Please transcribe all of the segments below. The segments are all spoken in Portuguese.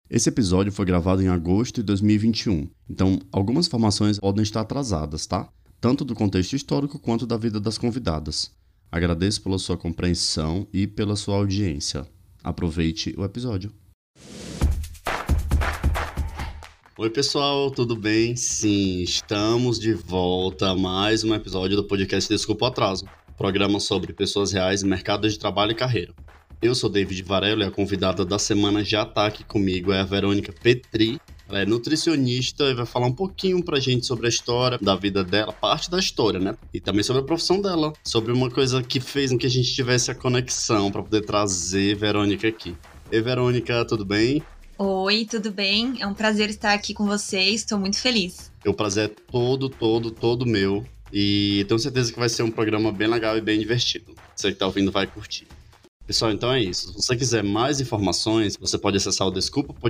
Esse episódio foi gravado em agosto de 2021, então algumas informações podem estar atrasadas, tá? Tanto do contexto histórico quanto da vida das convidadas. Agradeço pela sua compreensão e pela sua audiência. Aproveite o episódio. Oi pessoal, tudo bem? Sim, estamos de volta a mais um episódio do podcast Desculpa o Atraso, programa sobre pessoas reais, mercado de trabalho e carreira. Eu sou David Varelo e a convidada da semana já está aqui comigo, é a Verônica Petri. Ela é nutricionista e vai falar um pouquinho pra gente sobre a história da vida dela, parte da história, né? E também sobre a profissão dela, sobre uma coisa que fez com que a gente tivesse a conexão para poder trazer Verônica aqui. Ei Verônica, tudo bem? Oi, tudo bem? É um prazer estar aqui com vocês, estou muito feliz. O prazer é todo meu e tenho certeza que vai ser um programa bem legal e bem divertido. Você que tá ouvindo vai curtir. Pessoal, então é isso. Se você quiser mais informações, você pode acessar o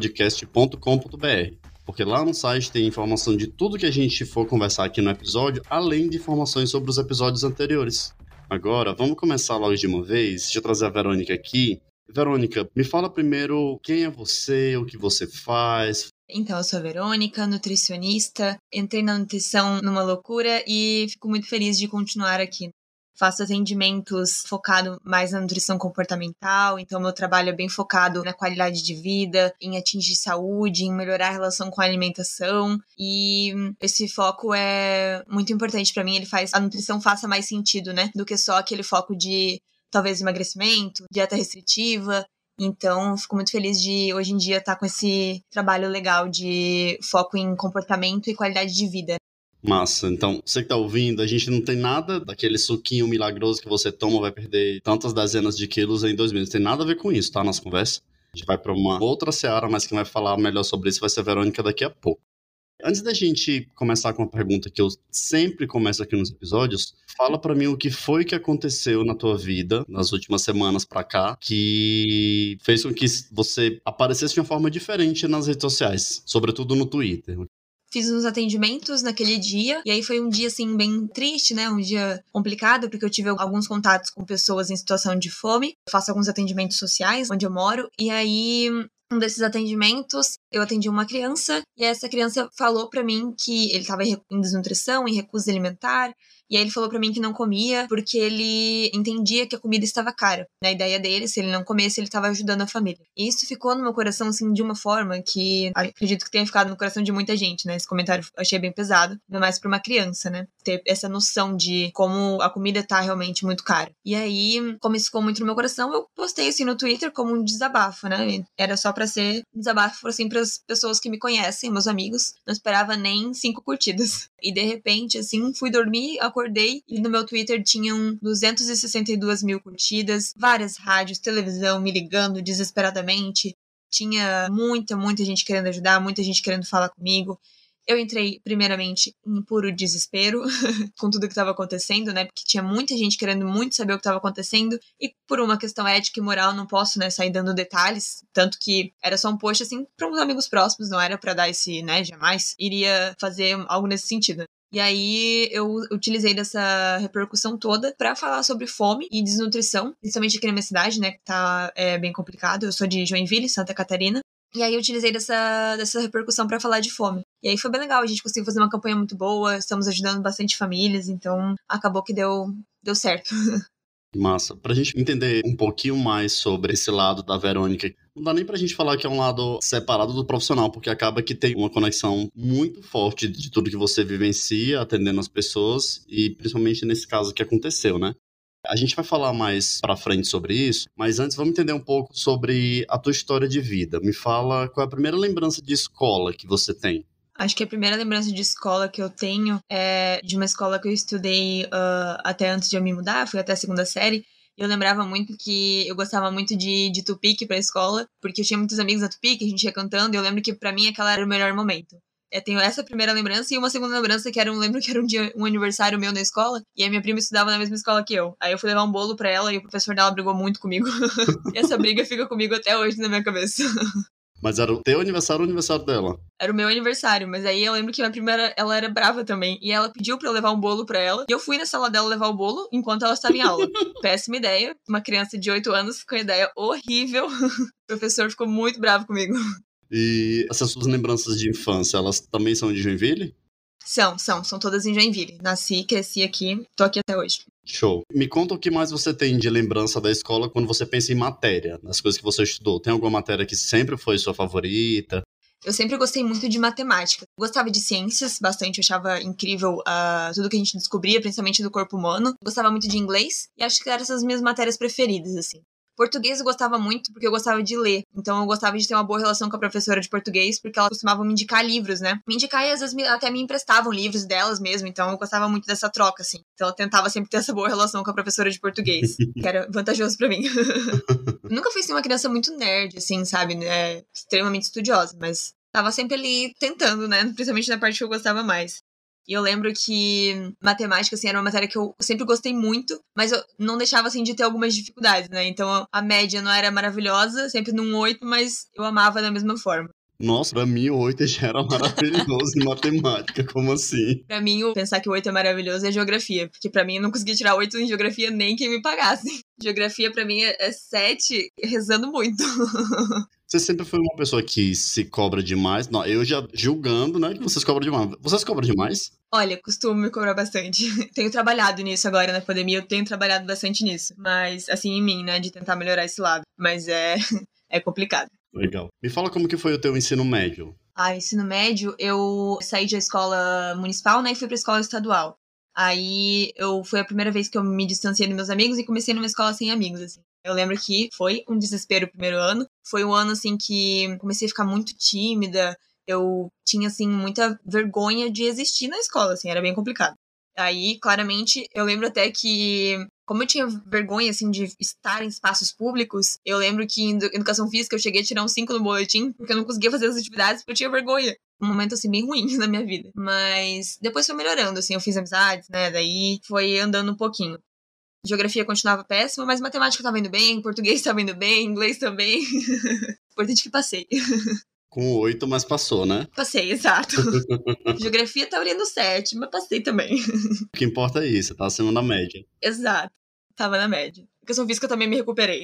desculpapodcast.com.br, porque lá no site tem informação de tudo que a gente for conversar aqui no episódio, além de informações sobre os episódios anteriores. Agora, vamos começar logo de uma vez. Deixa eu trazer a Verônica aqui. Verônica, me fala primeiro quem é você, o que você faz. Então, eu sou a Verônica, nutricionista. Entrei na nutrição numa loucura e fico muito feliz de continuar aqui. Faço atendimentos focado mais na nutrição comportamental, então meu trabalho é bem focado na qualidade de vida, em atingir saúde, em melhorar a relação com a alimentação, e esse foco é muito importante para mim. Ele faz a nutrição faça mais sentido, né, do que só aquele foco de talvez emagrecimento, dieta restritiva. Então, fico muito feliz de hoje em dia estar com esse trabalho legal de foco em comportamento e qualidade de vida. Massa, então você que tá ouvindo, a gente não tem nada daquele suquinho milagroso que você toma, vai perder tantas dezenas de quilos em 2 meses. Tem nada a ver com isso, tá? Nossa conversa. A gente vai pra uma outra seara, mas quem vai falar melhor sobre isso vai ser a Verônica daqui a pouco. Antes da gente começar com a pergunta que eu sempre começo aqui nos episódios, fala pra mim o que foi que aconteceu na tua vida, nas últimas semanas pra cá, que fez com que você aparecesse de uma forma diferente nas redes sociais, sobretudo no Twitter. Fiz uns atendimentos naquele dia, e aí foi um dia, assim, bem triste, né? Um dia complicado, porque eu tive alguns contatos com pessoas em situação de fome. Eu faço alguns atendimentos sociais, onde eu moro, e aí um desses atendimentos, eu atendi uma criança, e essa criança falou pra mim que ele tava em desnutrição, em recusa alimentar, e aí ele falou pra mim que não comia porque ele entendia que a comida estava cara. Na ideia dele, se ele não comesse, ele estava ajudando a família. E isso ficou no meu coração, assim, de uma forma que acredito que tenha ficado no coração de muita gente, né? Esse comentário eu achei bem pesado, ainda mais pra uma criança, né? Ter essa noção de como a comida tá realmente muito cara. E aí, como isso ficou muito no meu coração, eu postei assim no Twitter como um desabafo, né? Era só pra ser um desabafo, assim, pras pessoas que me conhecem, meus amigos. Não esperava nem 5 curtidas. E de repente, assim, fui dormir, acordei e no meu Twitter tinham 262 mil curtidas, várias rádios, televisão me ligando desesperadamente. Tinha muita gente querendo ajudar, muita gente querendo falar comigo. Eu entrei, primeiramente, em puro desespero com tudo que estava acontecendo, né? Porque tinha muita gente querendo muito saber o que estava acontecendo. E por uma questão ética e moral, não posso, né, sair dando detalhes. Tanto que era só um post, assim, para uns amigos próximos. Não era para dar esse, né, jamais iria fazer algo nesse sentido. E aí eu utilizei dessa repercussão toda pra falar sobre fome e desnutrição, principalmente aqui na minha cidade, né, que tá bem complicado. Eu sou de Joinville, Santa Catarina. E aí eu utilizei dessa repercussão pra falar de fome. E aí foi bem legal, a gente conseguiu fazer uma campanha muito boa, estamos ajudando bastante famílias, então acabou que deu certo. Massa. Pra gente entender um pouquinho mais sobre esse lado da Verônica, não dá nem pra gente falar que é um lado separado do profissional, porque acaba que tem uma conexão muito forte de tudo que você vivencia, atendendo as pessoas, e principalmente nesse caso que aconteceu, né? A gente vai falar mais pra frente sobre isso, mas antes vamos entender um pouco sobre a tua história de vida. Me fala qual é a primeira lembrança de escola que você tem. Acho que a primeira lembrança de escola que eu tenho é de uma escola que eu estudei até antes de eu me mudar, fui até a 2ª série. Eu lembrava muito que eu gostava muito de Tupic pra escola, porque eu tinha muitos amigos da Tupic, a gente ia cantando, e eu lembro que pra mim aquela era o melhor momento. Eu tenho essa primeira lembrança e uma segunda lembrança que lembro que era um aniversário meu na escola, e a minha prima estudava na mesma escola que eu. Aí eu fui levar um bolo pra ela e o professor dela brigou muito comigo. E essa briga fica comigo até hoje na minha cabeça. Mas era o teu aniversário ou o aniversário dela? Era o meu aniversário, mas aí eu lembro que minha prima, ela era brava também. E ela pediu pra eu levar um bolo pra ela. E eu fui na sala dela levar o bolo enquanto ela estava em aula. Péssima ideia. Uma criança de 8 anos ficou uma ideia horrível. O professor ficou muito bravo comigo. E essas suas lembranças de infância, elas também são de Joinville? São todas em Joinville. Nasci, cresci aqui, tô aqui até hoje. Show. Me conta o que mais você tem de lembrança da escola quando você pensa em matéria, nas coisas que você estudou. Tem alguma matéria que sempre foi sua favorita? Eu sempre gostei muito de matemática. Gostava de ciências bastante, eu achava incrível tudo que a gente descobria, principalmente do corpo humano. Gostava muito de inglês e acho que eram essas minhas matérias preferidas, assim. Português eu gostava muito porque eu gostava de ler. Então eu gostava de ter uma boa relação com a professora de português, porque ela costumava me indicar livros, né? Me indicar e às vezes até me emprestavam livros delas mesmo. Então eu gostava muito dessa troca, assim. Então eu tentava sempre ter essa boa relação com a professora de português, que era vantajoso pra mim. Nunca fui assim, uma criança muito nerd, assim, sabe? Extremamente estudiosa, mas tava sempre ali tentando, né? Principalmente na parte que eu gostava mais. E eu lembro que matemática, assim, era uma matéria que eu sempre gostei muito, mas eu não deixava, assim, de ter algumas dificuldades, né? Então, a média não era maravilhosa, sempre num 8, mas eu amava da mesma forma. Nossa, pra mim o 8 já era maravilhoso em matemática, como assim? Pra mim, pensar que o 8 é maravilhoso é geografia, porque pra mim eu não conseguia tirar 8 em geografia nem quem me pagasse. Geografia pra mim é 7 rezando muito. Você sempre foi uma pessoa que se cobra demais? Não, eu já julgando, né, que vocês cobram demais. Vocês cobram demais? Olha, costumo me cobrar bastante. Tenho trabalhado nisso agora na pandemia, eu tenho trabalhado bastante nisso. Mas, assim, em mim, né, de tentar melhorar esse lado. Mas é complicado. Legal. Me fala como que foi o teu ensino médio. Ensino médio, eu saí da escola municipal, né, e fui pra escola estadual. Aí, foi a primeira vez que eu me distanciei dos meus amigos e comecei numa escola sem amigos, assim. Eu lembro que foi um desespero o primeiro ano. Foi um ano, assim, que comecei a ficar muito tímida. Eu tinha, assim, muita vergonha de existir na escola, assim, era bem complicado. Aí, claramente, eu lembro até que, como eu tinha vergonha, assim, de estar em espaços públicos, eu lembro que em educação física eu cheguei a tirar um 5 no boletim, porque eu não conseguia fazer as atividades porque eu tinha vergonha. Um momento, assim, bem ruim na minha vida. Mas depois foi melhorando, assim, eu fiz amizades, né, daí foi andando um pouquinho. Geografia continuava péssima, mas matemática tava indo bem, português tava indo bem, inglês também. Importante que passei. Com 8, mas passou, né? Passei, exato. Geografia tava ali no 7, mas passei também. O que importa é isso, tá acima da média. Exato. Tava na média. Educação física eu também me recuperei.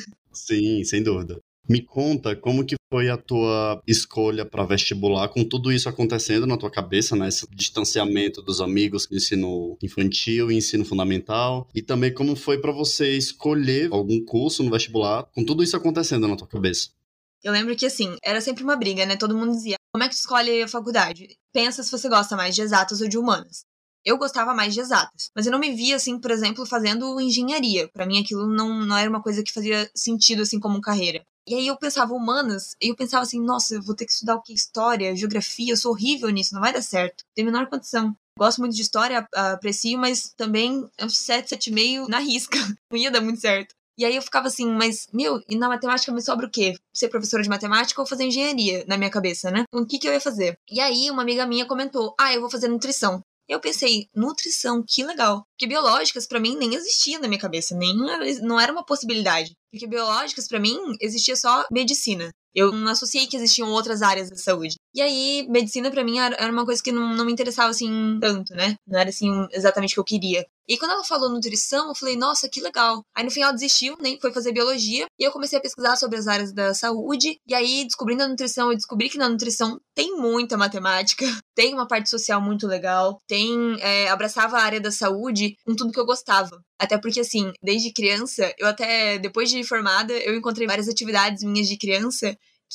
Sim, sem dúvida. Me conta como que foi a tua escolha para vestibular, com tudo isso acontecendo na tua cabeça, né? Esse distanciamento dos amigos, ensino infantil e ensino fundamental, e também como foi para você escolher algum curso no vestibular, com tudo isso acontecendo na tua cabeça. Eu lembro que, assim, era sempre uma briga, né? Todo mundo dizia, como é que tu escolhe a faculdade? Pensa se você gosta mais de exatas ou de humanas. Eu gostava mais de exatas, mas eu não me via, assim, por exemplo, fazendo engenharia. Pra mim aquilo não era uma coisa que fazia sentido, assim, como carreira. E aí eu pensava humanas, e eu pensava assim, nossa, eu vou ter que estudar o que? História, geografia, eu sou horrível nisso, não vai dar certo. Tem a menor condição. Gosto muito de história, aprecio, mas também é um 7, 7,5 na risca. Não ia dar muito certo. E aí eu ficava assim, mas, e na matemática me sobra o quê? Ser professora de matemática ou fazer engenharia na minha cabeça, né? Então, o que eu ia fazer? E aí uma amiga minha comentou, eu vou fazer nutrição. Eu pensei, nutrição, que legal. Porque biológicas, pra mim, nem existia na minha cabeça. Não era uma possibilidade. Porque biológicas, pra mim, existia só medicina. Eu não associei que existiam outras áreas da saúde. E aí, medicina, pra mim, era uma coisa que não me interessava, assim, tanto, né? Não era, assim, exatamente o que eu queria. E quando ela falou nutrição, eu falei, nossa, que legal. Aí, no final, ela desistiu, nem foi fazer biologia. E eu comecei a pesquisar sobre as áreas da saúde. E aí, descobrindo a nutrição, eu descobri que na nutrição tem muita matemática. Tem uma parte social muito legal. Abraçava a área da saúde com tudo que eu gostava. Até porque, assim, desde criança, depois de formada, eu encontrei várias atividades minhas de criança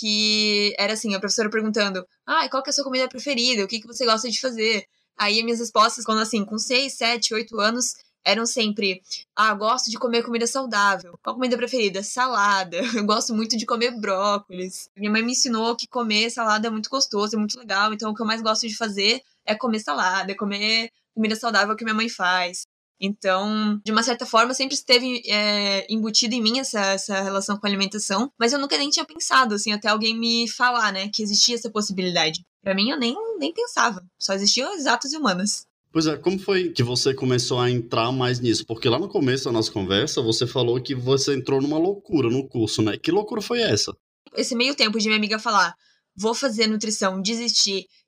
que era assim, a professora perguntando, qual que é a sua comida preferida? O que você gosta de fazer? Aí as minhas respostas, quando assim, com 6, 7, 8 anos, eram sempre, gosto de comer comida saudável. Qual a comida preferida? Salada. Eu gosto muito de comer brócolis. Minha mãe me ensinou que comer salada é muito gostoso, é muito legal, então o que eu mais gosto de fazer é comer salada, é comer comida saudável que minha mãe faz. Então, de uma certa forma, sempre esteve embutido em mim essa relação com a alimentação, mas eu nunca nem tinha pensado, assim, até alguém me falar, né, que existia essa possibilidade. Pra mim, eu nem pensava, só existiam exatas e humanas. Pois é, como foi que você começou a entrar mais nisso? Porque lá no começo da nossa conversa, você falou que você entrou numa loucura no curso, né? Que loucura foi essa? Esse meio tempo de minha amiga falar, vou fazer nutrição, desistir,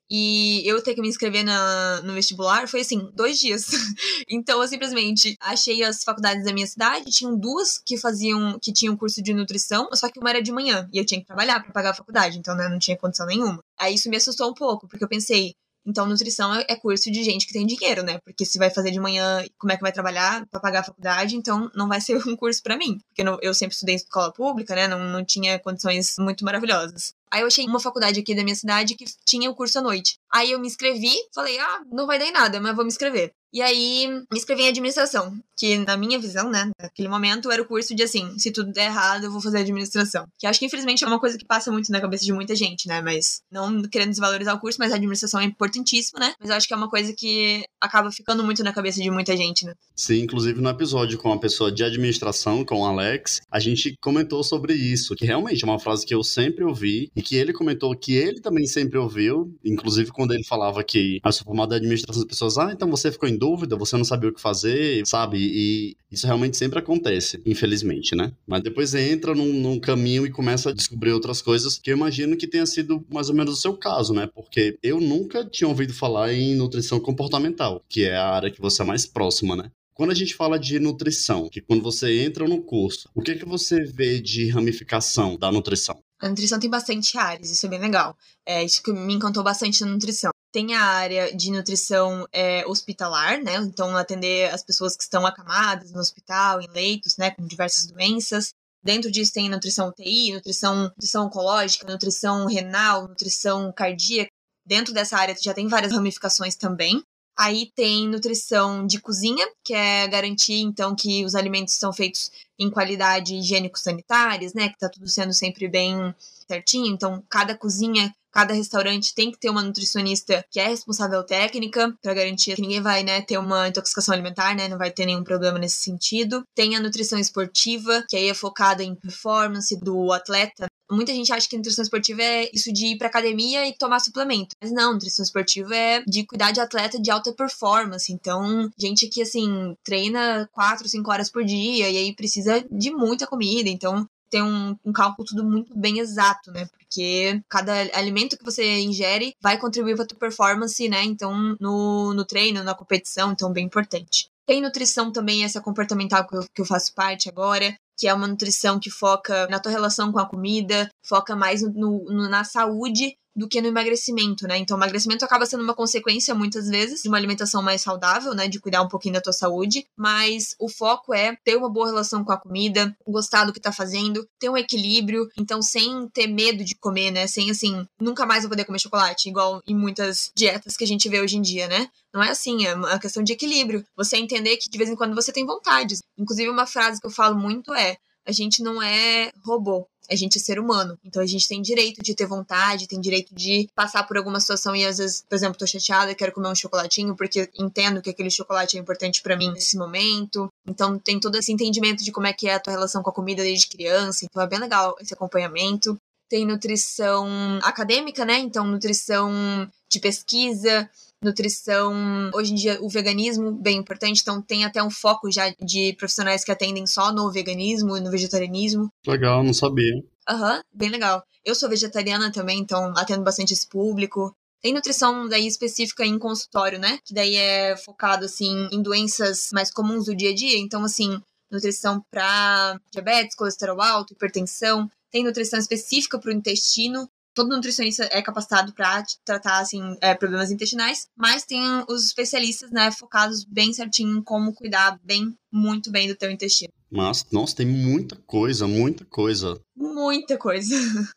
E eu ter que me inscrever no vestibular foi, assim, 2 dias. Então, eu simplesmente achei as faculdades da minha cidade, tinham 2 que tinham curso de nutrição, só que uma era de manhã, e eu tinha que trabalhar pra pagar a faculdade, então, né, não tinha condição nenhuma. Aí isso me assustou um pouco, porque eu pensei, então nutrição é curso de gente que tem dinheiro, né? Porque se vai fazer de manhã, como é que vai trabalhar pra pagar a faculdade? Então, não vai ser um curso pra mim. Porque eu sempre estudei em escola pública, né? Não tinha condições muito maravilhosas. Aí eu achei uma faculdade aqui da minha cidade que tinha o curso à noite. Aí eu me inscrevi, falei, não vai dar em nada, mas vou me inscrever. E aí, me inscrevi em administração, que na minha visão, né, naquele momento, era o curso de, assim, se tudo der errado, eu vou fazer administração. Que acho que, infelizmente, é uma coisa que passa muito na cabeça de muita gente, né, mas não querendo desvalorizar o curso, mas a administração é importantíssima, né, mas eu acho que é uma coisa que acaba ficando muito na cabeça de muita gente, né. Sim, inclusive no episódio com a pessoa de administração, com o Alex, a gente comentou sobre isso, que realmente é uma frase que eu sempre ouvi e que ele comentou que ele também sempre ouviu, inclusive quando ele falava que eu sou formado em administração, as pessoas, então você ficou em dúvida, você não sabia o que fazer, sabe? E isso realmente sempre acontece, infelizmente, né? Mas depois entra num caminho e começa a descobrir outras coisas, que eu imagino que tenha sido mais ou menos o seu caso, né? Porque eu nunca tinha ouvido falar em nutrição comportamental, que é a área que você é mais próxima, né? Quando a gente fala de nutrição, que quando você entra no curso, o que você vê de ramificação da nutrição? A nutrição tem bastante áreas, isso é bem legal. Isso que me encantou bastante na nutrição. Tem a área de nutrição hospitalar, né? Então, atender as pessoas que estão acamadas no hospital, em leitos, né? Com diversas doenças. Dentro disso tem nutrição UTI, nutrição oncológica, nutrição renal, nutrição cardíaca. Dentro dessa área já tem várias ramificações também. Aí tem nutrição de cozinha, que é garantir, então, que os alimentos são feitos em qualidade higiênico-sanitárias, né? Que tá tudo sendo sempre bem certinho. Então, cada cozinha, cada restaurante tem que ter uma nutricionista que é responsável técnica para garantir que ninguém vai, né, ter uma intoxicação alimentar, né? Não vai ter nenhum problema nesse sentido. Tem a nutrição esportiva, que aí é focada em performance do atleta. Muita gente acha que nutrição esportiva é isso de ir pra academia e tomar suplemento. Mas não, nutrição esportiva é de cuidar de atleta de alta performance. Então, gente que, assim, treina 4, 5 horas por dia e aí precisa de muita comida. Então, tem um cálculo tudo muito bem exato, né? Porque cada alimento que você ingere vai contribuir para a tua performance, né? Então, no treino, na competição, então, bem importante. Tem nutrição também, essa comportamental que eu faço parte agora, que é uma nutrição que foca na tua relação com a comida, foca mais na saúde do que no emagrecimento, né? Então, o emagrecimento acaba sendo uma consequência, muitas vezes, de uma alimentação mais saudável, né? De cuidar um pouquinho da tua saúde, mas o foco é ter uma boa relação com a comida, gostar do que tá fazendo, ter um equilíbrio, então, sem ter medo de comer, né? Sem, assim, nunca mais eu poder comer chocolate, igual em muitas dietas que a gente vê hoje em dia, né? Não é assim, é uma questão de equilíbrio. Você entender que, de vez em quando, você tem vontades. Inclusive, uma frase que eu falo muito é: a gente não é robô, a gente é ser humano. Então a gente tem direito de ter vontade, tem direito de passar por alguma situação e às vezes, por exemplo, tô chateada, quero comer um chocolatinho porque entendo que aquele chocolate é importante pra mim nesse momento. Então tem todo esse entendimento de como é que é a tua relação com a comida desde criança. Então é bem legal esse acompanhamento. Tem nutrição acadêmica, né? Então nutrição de pesquisa, nutrição, hoje em dia o veganismo, bem importante, então tem até um foco já de profissionais que atendem só no veganismo e no vegetarianismo. Legal, não sabia. Bem legal. Eu sou vegetariana também, então atendo bastante esse público. Tem nutrição daí específica em consultório, né? Que daí é focado, assim, em doenças mais comuns do dia a dia. Então, assim, nutrição para diabetes, colesterol alto, hipertensão. Tem nutrição específica para o intestino. Todo nutricionista é capacitado para tratar, assim, problemas intestinais, mas tem os especialistas, né, focados bem certinho em como cuidar muito bem do teu intestino. Mas, nossa, tem muita coisa, muita coisa. Muita coisa.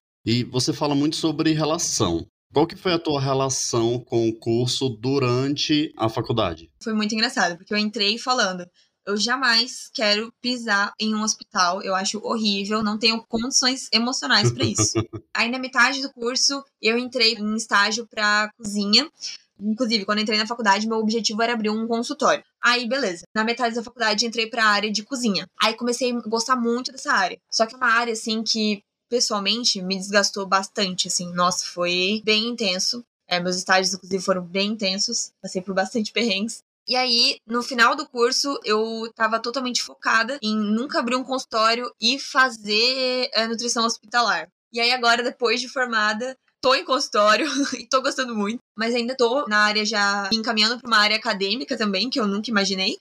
E você fala muito sobre relação. Qual que foi a tua relação com o curso durante a faculdade? Foi muito engraçado, porque eu entrei falando: eu jamais quero pisar em um hospital, eu acho horrível, não tenho condições emocionais para isso. Aí na metade do curso, eu entrei em estágio para cozinha. Inclusive, quando eu entrei na faculdade, meu objetivo era abrir um consultório. Aí, beleza. Na metade da faculdade, entrei pra área de cozinha. Aí comecei a gostar muito dessa área. Só que é uma área, assim, que pessoalmente me desgastou bastante, assim. Nossa, foi bem intenso. Meus estágios, inclusive, foram bem intensos. Passei por bastante perrengues. E aí, no final do curso, eu tava totalmente focada em nunca abrir um consultório e fazer nutrição hospitalar. E aí, agora, depois de formada, tô em consultório e tô gostando muito, mas ainda tô na área já me encaminhando pra uma área acadêmica também, que eu nunca imaginei.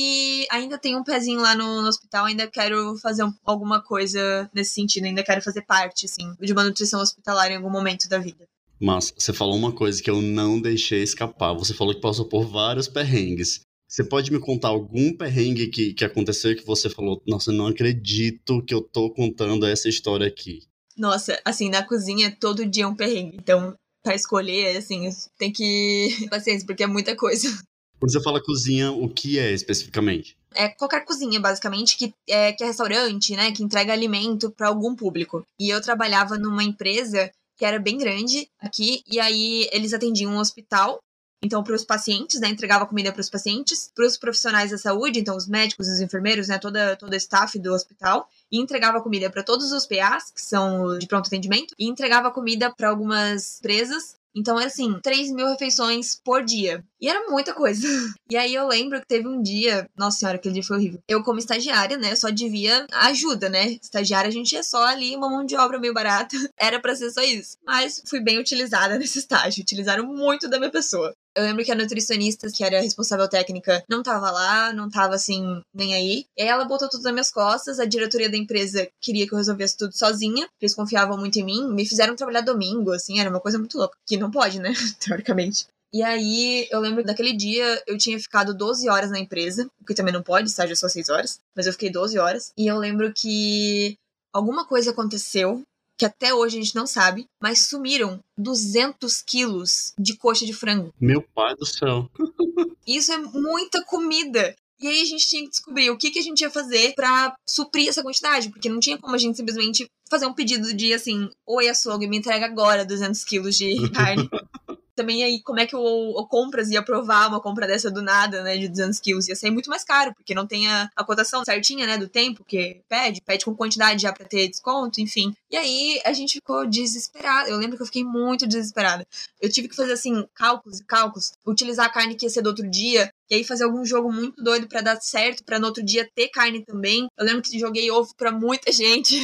E ainda tenho um pezinho lá no hospital, ainda quero fazer alguma coisa nesse sentido, ainda quero fazer parte, assim, de uma nutrição hospitalar em algum momento da vida. Mas você falou uma coisa que eu não deixei escapar. Você falou que passou por vários perrengues. Você pode me contar algum perrengue que aconteceu e que você falou, nossa, eu não acredito que eu tô contando essa história aqui? Nossa, assim, na cozinha todo dia é um perrengue. Então, pra escolher, assim, tem que... paciência, porque é muita coisa. Quando você fala cozinha, o que é especificamente? É qualquer cozinha, basicamente, que é restaurante, né? Que entrega alimento pra algum público. E eu trabalhava numa empresa que era bem grande aqui, e aí eles atendiam um hospital. Então, para os pacientes, né? Entregava comida para os pacientes, para os profissionais da saúde, então os médicos, os enfermeiros, né? Todo o staff do hospital. E entregava comida para todos os PAs, que são de pronto atendimento, e entregava comida para algumas empresas. Então, era assim, 3.000 refeições por dia. E era muita coisa. E aí eu lembro que teve um dia... Nossa senhora, aquele dia foi horrível. Eu, como estagiária, né, só devia ajuda, né? Estagiária, a gente é só ali uma mão de obra meio barata. Era pra ser só isso. Mas fui bem utilizada nesse estágio. Utilizaram muito da minha pessoa. Eu lembro que a nutricionista, que era a responsável técnica, não tava lá, não tava, assim, nem aí. E aí ela botou tudo nas minhas costas, a diretoria da empresa queria que eu resolvesse tudo sozinha, eles confiavam muito em mim, me fizeram trabalhar domingo, assim, era uma coisa muito louca. Que não pode, né, teoricamente. E aí, eu lembro que naquele dia eu tinha ficado 12 horas na empresa, o que também não pode, estágio é só 6 horas, mas eu fiquei 12 horas. E eu lembro que alguma coisa aconteceu, que até hoje a gente não sabe, mas sumiram 200 quilos de coxa de frango. Meu pai do céu. Isso é muita comida. E aí a gente tinha que descobrir o que a gente ia fazer pra suprir essa quantidade, porque não tinha como a gente simplesmente fazer um pedido de, assim, oi, açougue, me entrega agora 200 quilos de carne. Também aí, como é que o Compras ia aprovar uma compra dessa do nada, né, de 200 quilos? Ia sair muito mais caro, porque não tem a cotação certinha, né, do tempo que pede com quantidade já pra ter desconto, enfim. E aí, a gente ficou desesperada. Eu lembro que eu fiquei muito desesperada. Eu tive que fazer, assim, cálculos, utilizar a carne que ia ser do outro dia, e aí fazer algum jogo muito doido pra dar certo, pra no outro dia ter carne também. Eu lembro que joguei ovo pra muita gente.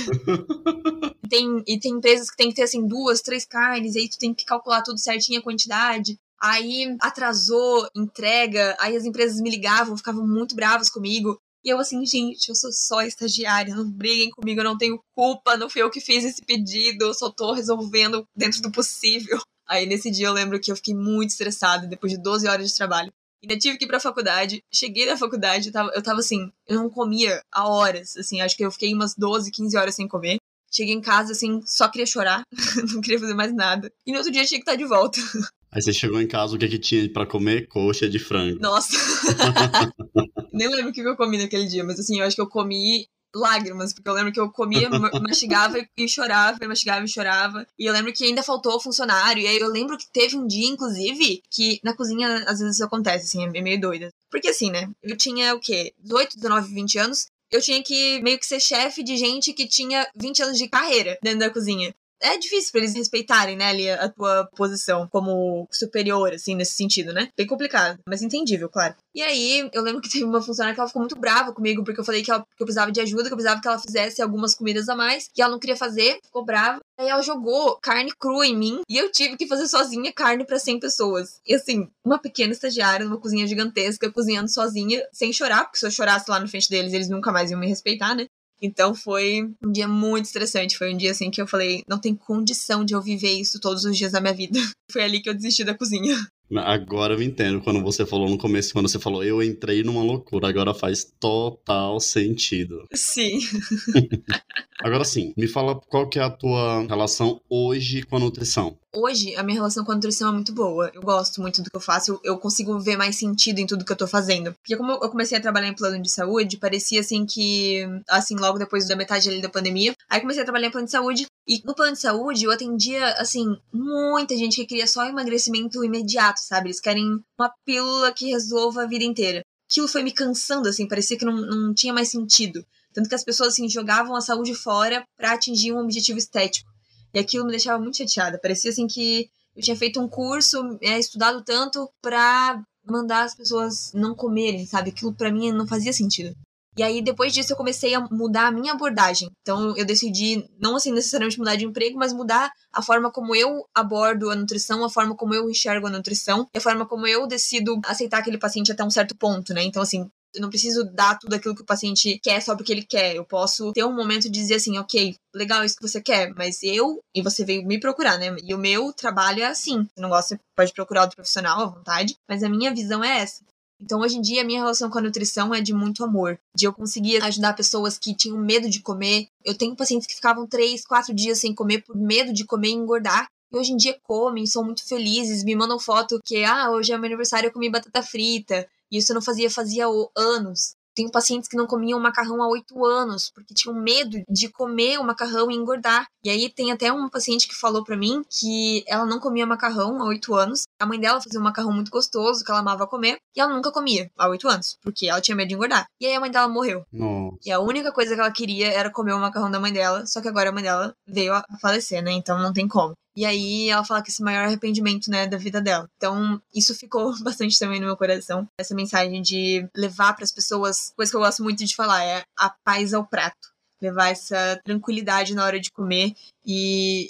E tem empresas que tem que ter, assim, 2, 3 carnes, e aí tu tem que calcular tudo certinho a quantidade. Aí atrasou, entrega, aí as empresas me ligavam, ficavam muito bravas comigo. E eu assim, gente, eu sou só estagiária, não briguem comigo, eu não tenho culpa, não fui eu que fiz esse pedido, eu só tô resolvendo dentro do possível. Aí nesse dia eu lembro que eu fiquei muito estressada, depois de 12 horas de trabalho. Ainda tive que ir pra faculdade. Cheguei na faculdade, eu tava assim, eu não comia há horas, assim, acho que eu fiquei umas 12, 15 horas sem comer. Cheguei em casa, assim, só queria chorar, não queria fazer mais nada. E no outro dia tinha que estar de volta. Aí você chegou em casa, o que tinha pra comer? Coxa de frango. Nossa. Nem lembro o que eu comi naquele dia, mas assim, eu acho que eu comi lágrimas, porque eu lembro que eu comia, mastigava e chorava, mastigava e chorava. E eu lembro que ainda faltou funcionário. E aí eu lembro que teve um dia, inclusive, que na cozinha às vezes isso acontece, assim, é meio doida. Porque assim, né? Eu tinha o quê? 18, 19, 20 anos. Eu tinha que meio que ser chefe de gente que tinha 20 anos de carreira dentro da cozinha. É difícil pra eles respeitarem, né, ali a tua posição como superior, assim, nesse sentido, né? Bem complicado, mas entendível, claro. E aí, eu lembro que teve uma funcionária que ela ficou muito brava comigo, porque eu falei que eu precisava de ajuda, que eu precisava que ela fizesse algumas comidas a mais, e ela não queria fazer, ficou brava. Aí ela jogou carne crua em mim, e eu tive que fazer sozinha carne pra 100 pessoas. E assim, uma pequena estagiária numa cozinha gigantesca, cozinhando sozinha, sem chorar, porque se eu chorasse lá na frente deles, eles nunca mais iam me respeitar, né? Então foi um dia muito estressante. Foi um dia assim que eu falei, não tem condição de eu viver isso todos os dias da minha vida. Foi ali que eu desisti da cozinha. Agora eu entendo quando você falou no começo, quando você falou, eu entrei numa loucura, agora faz total sentido. Sim. Agora sim, me fala qual que é a tua relação hoje com a nutrição. Hoje, a minha relação com a nutrição é muito boa. Eu gosto muito do que eu faço. Eu consigo ver mais sentido em tudo que eu tô fazendo. Porque como eu comecei a trabalhar em plano de saúde, parecia assim que... Assim, logo depois da metade ali da pandemia. Aí comecei a trabalhar em plano de saúde. E no plano de saúde, eu atendia, assim, muita gente que queria só emagrecimento imediato, sabe? Eles querem uma pílula que resolva a vida inteira. Aquilo foi me cansando, assim. Parecia que não tinha mais sentido. Tanto que as pessoas, assim, jogavam a saúde fora pra atingir um objetivo estético. E aquilo me deixava muito chateada. Parecia, assim, que eu tinha feito um curso, estudado tanto pra mandar as pessoas não comerem, sabe? Aquilo pra mim não fazia sentido. E aí, depois disso, eu comecei a mudar a minha abordagem. Então, eu decidi, não assim necessariamente mudar de emprego, mas mudar a forma como eu abordo a nutrição, a forma como eu enxergo a nutrição, e a forma como eu decido aceitar aquele paciente até um certo ponto, né? Então, assim, eu não preciso dar tudo aquilo que o paciente quer só porque ele quer. Eu posso ter um momento de dizer assim, ok, legal isso que você quer, mas e você veio me procurar, né? E o meu trabalho é assim. Se não gosta, você pode procurar outro profissional à vontade, mas a minha visão é essa. Então, hoje em dia, a minha relação com a nutrição é de muito amor. De eu conseguir ajudar pessoas que tinham medo de comer. Eu tenho pacientes que ficavam 3, 4 dias sem comer por medo de comer e engordar. E hoje em dia comem, são muito felizes, me mandam foto que, hoje é meu aniversário, eu comi batata frita. E isso eu não fazia anos. Tenho pacientes que não comiam macarrão há 8 anos, porque tinham medo de comer o macarrão e engordar. E aí tem até um paciente que falou pra mim que ela não comia macarrão há 8 anos. A mãe dela fazia um macarrão muito gostoso, que ela amava comer, e ela nunca comia há 8 anos, porque ela tinha medo de engordar. E aí a mãe dela morreu. Nossa. E a única coisa que ela queria era comer o macarrão da mãe dela, só que agora a mãe dela veio a falecer, né? Então não tem como. E aí ela fala que esse é o maior arrependimento, né, da vida dela. Então isso ficou bastante também no meu coração. Essa mensagem de levar pras pessoas, coisa que eu gosto muito de falar, é a paz ao prato. Levar essa tranquilidade na hora de comer e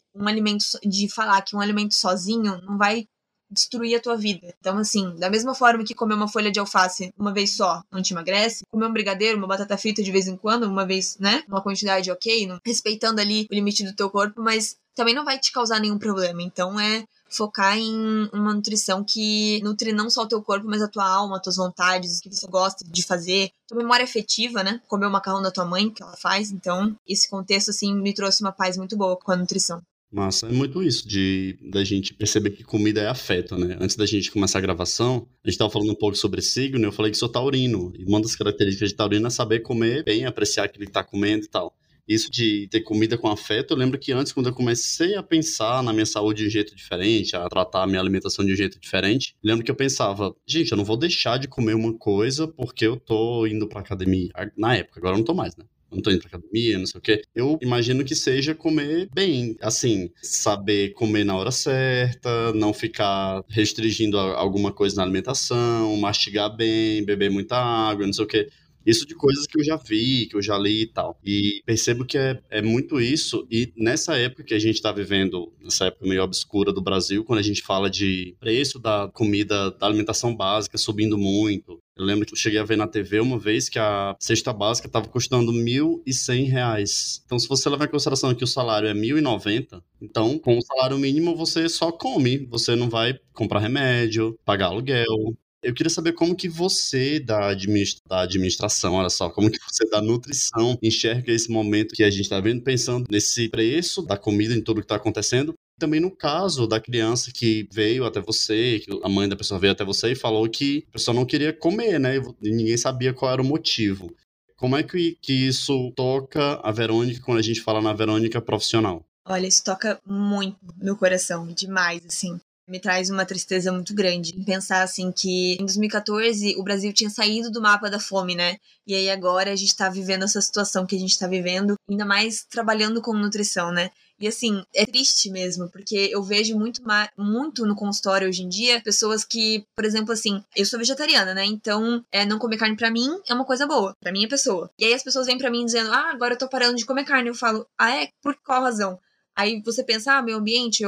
de falar que um alimento sozinho não vai destruir a tua vida. Então, assim, da mesma forma que comer uma folha de alface uma vez só não te emagrece, comer um brigadeiro, uma batata frita de vez em quando, uma vez, né, uma quantidade ok, respeitando ali o limite do teu corpo, mas também não vai te causar nenhum problema. Então, é focar em uma nutrição que nutre não só o teu corpo, mas a tua alma, as tuas vontades, o que você gosta de fazer, tua memória afetiva, né, comer o macarrão da tua mãe, que ela faz. Então, esse contexto, assim, me trouxe uma paz muito boa com a nutrição. Massa, é muito isso, da gente perceber que comida é afeto, né? Antes da gente começar a gravação, a gente tava falando um pouco sobre signo, eu falei que sou taurino, e uma das características de taurino é saber comer bem, apreciar aquilo que tá comendo e tal. Isso de ter comida com afeto, eu lembro que antes, quando eu comecei a pensar na minha saúde de um jeito diferente, a tratar a minha alimentação de um jeito diferente, lembro que eu pensava, gente, eu não vou deixar de comer uma coisa porque eu tô indo pra academia. Na época, agora eu não tô mais, né? Não tô indo pra academia, não sei o quê. Eu imagino que seja comer bem, assim, saber comer na hora certa, não ficar restringindo alguma coisa na alimentação, mastigar bem, beber muita água, não sei o quê. Isso de coisas que eu já vi, que eu já li e tal. E percebo que é muito isso. E nessa época que a gente tá vivendo, nessa época meio obscura do Brasil, quando a gente fala de preço da comida, da alimentação básica subindo muito. Eu lembro que eu cheguei a ver na TV uma vez que a cesta básica estava custando R$ 1.100. Então, se você levar em consideração que o salário é R$ 1.090, então, com o salário mínimo, você só come. Você não vai comprar remédio, pagar aluguel. Eu queria saber como que você da administração, olha só, como que você da nutrição enxerga esse momento que a gente está vendo, pensando nesse preço da comida, em tudo que está acontecendo. Também no caso da criança que veio até você, que a mãe da pessoa veio até você e falou que a pessoa não queria comer, né? E ninguém sabia qual era o motivo. Como é que isso toca a Verônica quando a gente fala na Verônica profissional? Olha, isso toca muito no coração, demais, assim. Me traz uma tristeza muito grande em pensar, assim, que em 2014 o Brasil tinha saído do mapa da fome, né? E aí agora a gente tá vivendo essa situação que a gente tá vivendo, ainda mais trabalhando com nutrição, né? E assim, é triste mesmo, porque eu vejo muito no consultório hoje em dia, pessoas que, por exemplo, assim, eu sou vegetariana, né? Então, não comer carne pra mim é uma coisa boa, pra minha pessoa. E aí as pessoas vêm pra mim dizendo, agora eu tô parando de comer carne. Eu falo, por qual razão? Aí você pensa, meio ambiente,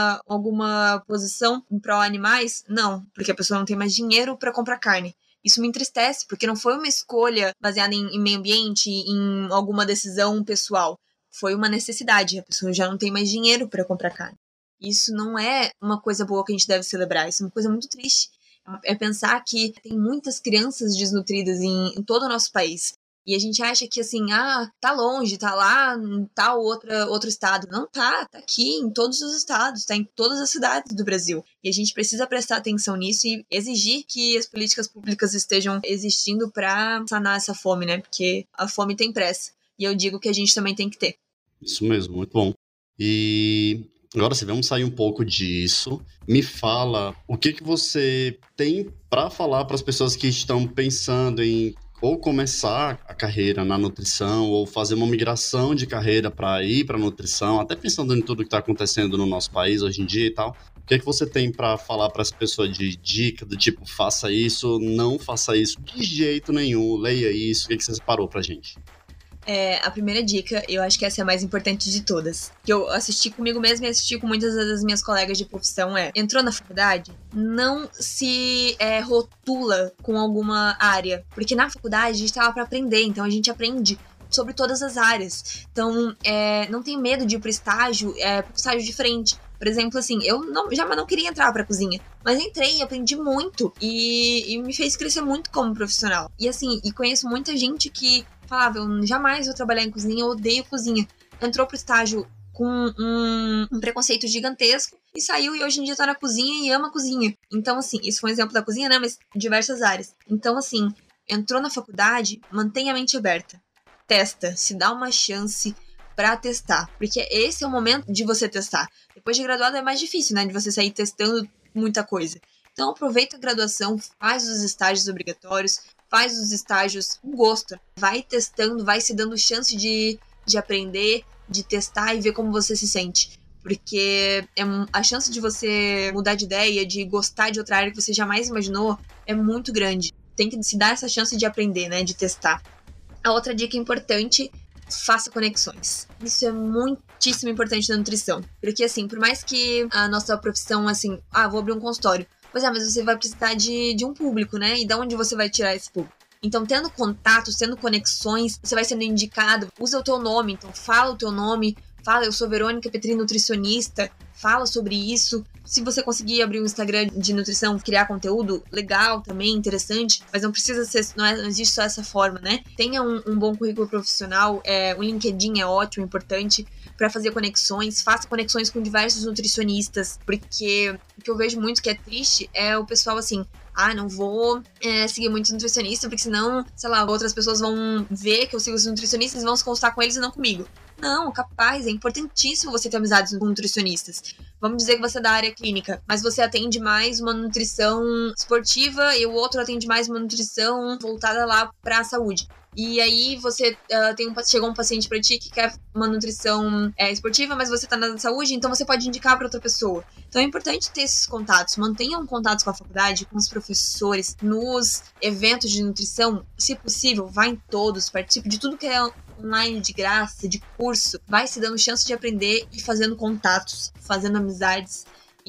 alguma posição em pró-animais? Não, porque a pessoa não tem mais dinheiro pra comprar carne. Isso me entristece, porque não foi uma escolha baseada em meio ambiente, em alguma decisão pessoal. Foi uma necessidade, a pessoa já não tem mais dinheiro pra comprar carne. Isso não é uma coisa boa que a gente deve celebrar, isso é uma coisa muito triste. É pensar que tem muitas crianças desnutridas em todo o nosso país. E a gente acha que, assim, tá longe, tá lá em tal outro estado. Não tá aqui em todos os estados, tá em todas as cidades do Brasil. E a gente precisa prestar atenção nisso e exigir que as políticas públicas estejam existindo pra sanar essa fome, né? Porque a fome tem pressa. E eu digo que a gente também tem que ter. Isso mesmo, muito bom. E agora, se vamos sair um pouco disso, me fala o que você tem para falar para as pessoas que estão pensando em ou começar a carreira na nutrição, ou fazer uma migração de carreira para ir para nutrição, até pensando em tudo que está acontecendo no nosso país hoje em dia e tal, o que é que você tem para falar para essa pessoa de dica do tipo, faça isso, não faça isso, de jeito nenhum, leia isso, o que é que você separou pra gente? A primeira dica, eu acho que essa é a mais importante de todas, que eu assisti comigo mesma e assisti com muitas das minhas colegas de profissão, entrou na faculdade, não se rotula com alguma área, porque na faculdade a gente tá lá pra aprender, então a gente aprende sobre todas as áreas. Então, não tenho medo de ir pro estágio diferente. Por exemplo, assim, eu já não queria entrar pra cozinha, mas entrei e aprendi muito e me fez crescer muito como profissional. E assim, conheço muita gente que falava, eu jamais vou trabalhar em cozinha, eu odeio cozinha. Entrou pro estágio com um preconceito gigantesco e saiu e hoje em dia tá na cozinha e ama a cozinha. Então, assim, isso foi um exemplo da cozinha, né? Mas diversas áreas. Então, assim, entrou na faculdade, mantenha a mente aberta. Testa, se dá uma chance pra testar, porque esse é o momento de você testar. Depois de graduado é mais difícil, né, de você sair testando muita coisa. Então aproveita a graduação, faz os estágios obrigatórios, faz os estágios com gosto, vai testando, vai se dando chance de aprender, de testar e ver como você se sente. Porque a chance de você mudar de ideia, de gostar de outra área que você jamais imaginou, é muito grande. Tem que se dar essa chance de aprender, né, de testar. A outra dica importante, faça conexões. Isso é muitíssimo importante na nutrição. Porque, assim, por mais que a nossa profissão, assim, vou abrir um consultório. Pois mas você vai precisar de um público, né? E de onde você vai tirar esse público? Então, tendo contatos, tendo conexões, você vai sendo indicado. Usa o teu nome, então fala o teu nome. Fala, eu sou Verônica Petri, nutricionista. Fala sobre isso. Se você conseguir abrir um Instagram de nutrição, criar conteúdo, legal também, interessante, mas não precisa ser, não existe só essa forma, né? Tenha um bom currículo profissional, o LinkedIn é ótimo, importante para fazer conexões, faça conexões com diversos nutricionistas, porque o que eu vejo muito que é triste é o pessoal assim, não vou seguir muitos nutricionistas, porque senão, sei lá, outras pessoas vão ver que eu sigo os nutricionistas e vão se consultar com eles e não comigo. Não, capaz, é importantíssimo você ter amizades com nutricionistas. Vamos dizer que você é da área clínica, mas você atende mais uma nutrição esportiva e o outro atende mais uma nutrição voltada lá para a saúde. E aí você chegou um paciente para ti que quer uma nutrição esportiva, mas você tá na saúde, então você pode indicar para outra pessoa. Então é importante ter esses contatos, mantenham contatos com a faculdade, com os professores, nos eventos de nutrição, se possível, vá em todos, participe de tudo que é online de graça, de curso, vai se dando chance de aprender e fazendo contatos, fazendo amizades,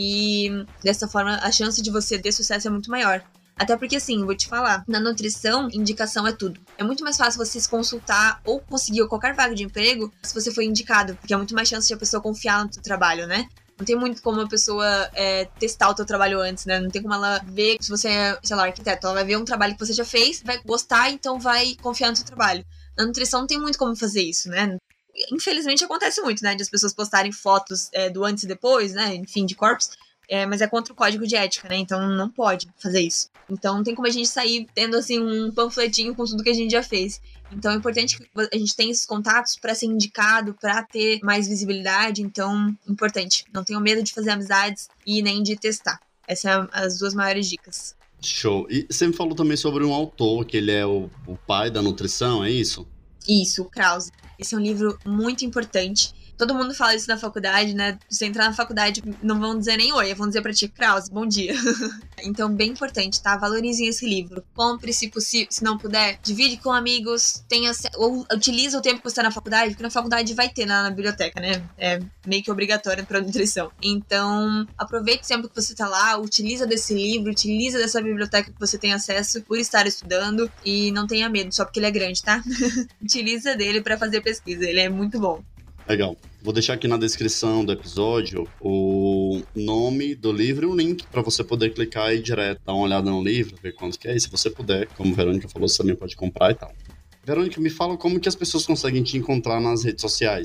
e dessa forma a chance de você ter sucesso é muito maior. Até porque, assim, vou te falar, na nutrição, indicação é tudo. É muito mais fácil você se consultar ou conseguir qualquer vaga de emprego se você for indicado, porque é muito mais chance de a pessoa confiar no seu trabalho, né? Não tem muito como a pessoa testar o teu trabalho antes, né? Não tem como ela ver, se você é, sei lá, arquiteto, ela vai ver um trabalho que você já fez, vai gostar, então vai confiar no seu trabalho. Na nutrição não tem muito como fazer isso, né? Infelizmente acontece muito, né? De as pessoas postarem fotos do antes e depois, né? Enfim, de corpos. Mas é contra o código de ética, né? Então não pode fazer isso. Então não tem como a gente sair tendo, assim, um panfletinho com tudo que a gente já fez. Então é importante que a gente tenha esses contatos para ser indicado, para ter mais visibilidade. Então, importante. Não tenham medo de fazer amizades e nem de testar. Essas são as duas maiores dicas. Show. E você me falou também sobre um autor, que ele é o pai da nutrição, é isso? Isso, o Krause. Esse é um livro muito importante. Todo mundo fala isso na faculdade, né? Se entrar na faculdade, não vão dizer nem oi, vão dizer pra ti, Krause, bom dia. Então, bem importante, tá? Valorizem esse livro. Compre, se possível, se não puder, divide com amigos, ou utiliza o tempo que você tá na faculdade, porque na faculdade vai ter na biblioteca, né? É meio que obrigatório pra nutrição. Então, aproveite sempre que você tá lá, utiliza desse livro, utiliza dessa biblioteca que você tem acesso por estar estudando e não tenha medo, só porque ele é grande, tá? Utiliza dele pra fazer pesquisa, ele é muito bom. Legal. Vou deixar aqui na descrição do episódio o nome do livro e o link para você poder clicar e ir direto, dar uma olhada no livro, ver quanto que é. E se você puder, como a Verônica falou, você também pode comprar e tal. Verônica, me fala como que as pessoas conseguem te encontrar nas redes sociais.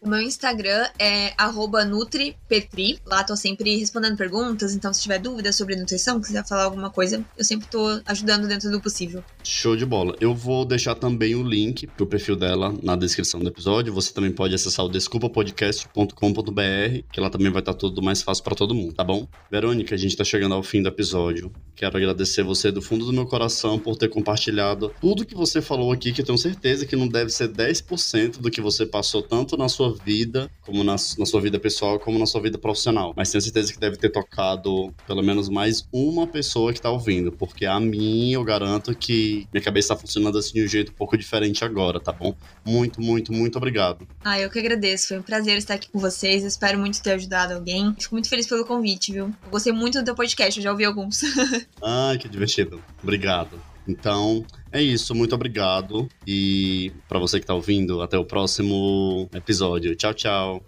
O meu Instagram é @nutripetri. Lá tô sempre respondendo perguntas, então se tiver dúvidas sobre nutrição, quiser falar alguma coisa, eu sempre tô ajudando dentro do possível. Show de bola. Eu vou deixar também o link pro perfil dela na descrição do episódio. Você também pode acessar o desculpapodcast.com.br, que lá também vai estar tudo mais fácil pra todo mundo, tá bom? Verônica, a gente tá chegando ao fim do episódio. Quero agradecer você do fundo do meu coração por ter compartilhado tudo que você falou aqui, que eu tenho certeza que não deve ser 10% do que você passou tanto na sua vida, como na sua vida pessoal, como na sua vida profissional. Mas tenho certeza que deve ter tocado pelo menos mais uma pessoa que tá ouvindo, porque a mim eu garanto que minha cabeça tá funcionando assim de um jeito um pouco diferente agora, tá bom? Muito, muito, muito obrigado. Eu que agradeço. Foi um prazer estar aqui com vocês. Eu espero muito ter ajudado alguém. Fico muito feliz pelo convite, viu? Eu gostei muito do teu podcast, eu já ouvi alguns. Ai, que divertido. Obrigado. Então, é isso. Muito obrigado. E pra você que tá ouvindo, até o próximo episódio. Tchau, tchau.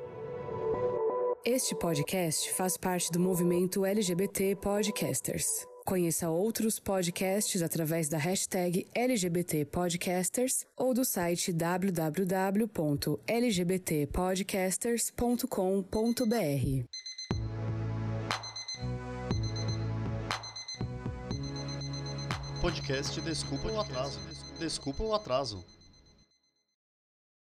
Este podcast faz parte do movimento LGBT Podcasters. Conheça outros podcasts através da hashtag LGBT Podcasters ou do site www.lgbtpodcasters.com.br. Podcast Desculpa o Atraso. Desculpa o Atraso.